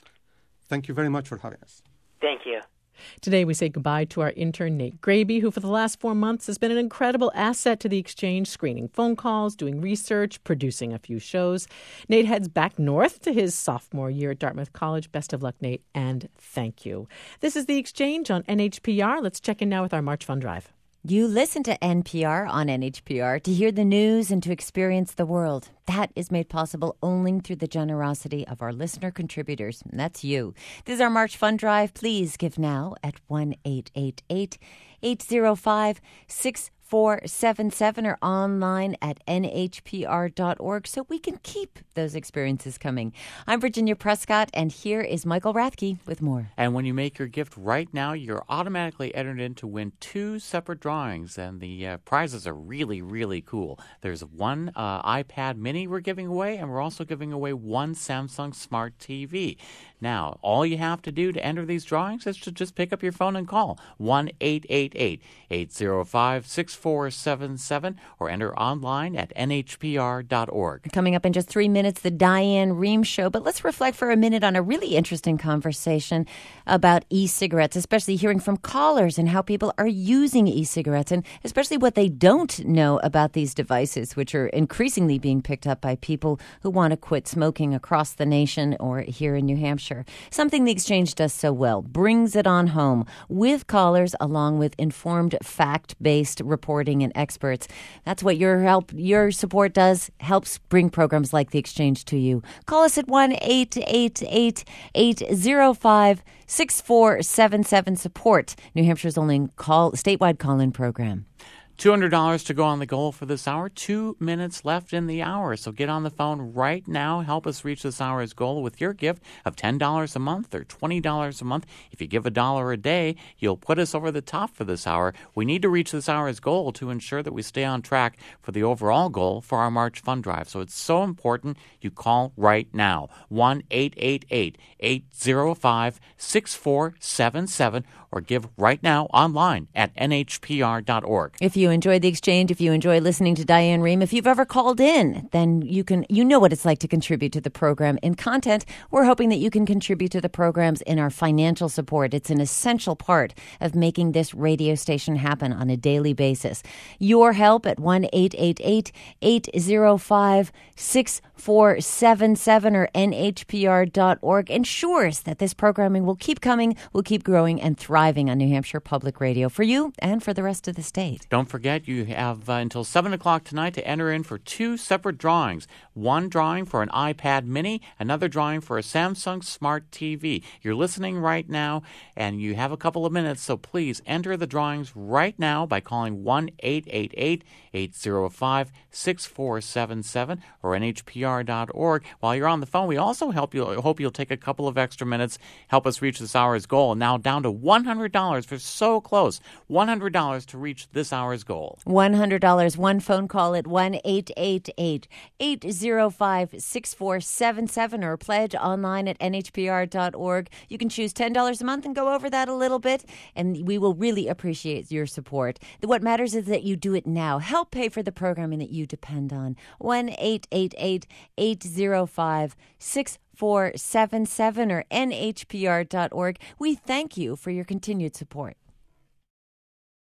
Thank you very much for having us. Thank you. Today, we say goodbye to our intern, Nate Graby, who for the last four months has been an incredible asset to the exchange, screening phone calls, doing research, producing a few shows. Nate heads back north to his sophomore year at Dartmouth College. Best of luck, Nate, and thank you. This is The Exchange on N H P R. Let's check in now with our March Fund Drive. You listen to N P R on N H P R to hear the news and to experience the world. That is made possible only through the generosity of our listener contributors, and that's you. This is our March Fund Drive. Please give now at one eight eight eight, eight zero five, six four seven seven or online at N H P R dot org so we can keep those experiences coming. I'm Virginia Prescott, and here is Michael Rathke with more. And when you make your gift right now, you're automatically entered in to win two separate drawings, and the uh, prizes are really, really cool. There's one uh, iPad mini we're giving away, and we're also giving away one Samsung Smart T V. Now, all you have to do to enter these drawings is to just pick up your phone and call one eight eight eight, eight zero five, six four seven seven or enter online at N H P R dot org. Coming up in just three minutes, the Diane Rehm Show. But let's reflect for a minute on a really interesting conversation about e-cigarettes, especially hearing from callers and how people are using e-cigarettes, and especially what they don't know about these devices, which are increasingly being picked up by people who want to quit smoking across the nation or here in New Hampshire. Something the Exchange does so well, brings it on home with callers along with informed, fact-based reporting and experts. That's what your help, your support does, helps bring programs like the Exchange to you. Call us at one eight eight eight, eight zero five, six four seven seven. Support New Hampshire's only call statewide call-in program. two hundred dollars to go on the goal for this hour. Two minutes left in the hour. So get on the phone right now. Help us reach this hour's goal with your gift of ten dollars a month or twenty dollars a month. If you give a dollar a day, you'll put us over the top for this hour. We need to reach this hour's goal to ensure that we stay on track for the overall goal for our March Fund Drive. So it's so important you call right now. one eight eight eight, eight zero five, six four seven seven or give right now online at N H P R dot org. If you enjoy the Exchange, if you enjoy listening to Diane Rehm, if you've ever called in, then you can you know what it's like to contribute to the program in content. We're hoping that you can contribute to the programs in our financial support. It's an essential part of making this radio station happen on a daily basis. Your help at one eight eight eight, eight zero five, six four seven seven or N H P R dot org ensures that this programming will keep coming, will keep growing and thriving on New Hampshire Public Radio for you and for the rest of the state. Don't forget, you have uh, until seven o'clock tonight to enter in for two separate drawings. One drawing for an iPad mini, another drawing for a Samsung Smart T V. You're listening right now, and you have a couple of minutes, so please enter the drawings right now by calling one eight eight eight, eight zero five, six four seven seven or N H P R dot org. While you're on the phone, we also help you, hope you'll take a couple of extra minutes, help us reach this hour's goal. Now down to one hundred dollars. We're so close. one hundred dollars to reach this hour's goal. one hundred dollars, one phone call at one eight eight eight, eight zero five, six four seven seven or pledge online at N H P R dot org. You can choose ten dollars a month and go over that a little bit, and we will really appreciate your support. What matters is that you do it now. Help pay for the programming that you depend on. one eight eight eight, eight zero five, six four seven seven or N H P R dot org. We thank you for your continued support.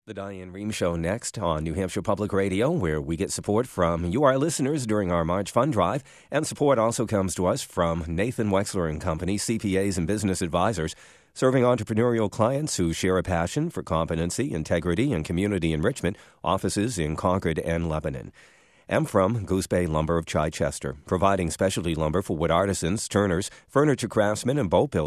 The Diane Rehm Show next on New Hampshire Public Radio, where we get support from you, our listeners, during our March Fund Drive. And support also comes to us from Nathan Wexler and Company, C P As and business advisors, serving entrepreneurial clients who share a passion for competency, integrity, and community enrichment. Offices in Concord and Lebanon. And from Goose Bay Lumber of Chichester, providing specialty lumber for wood artisans, turners, furniture craftsmen, and boat builders.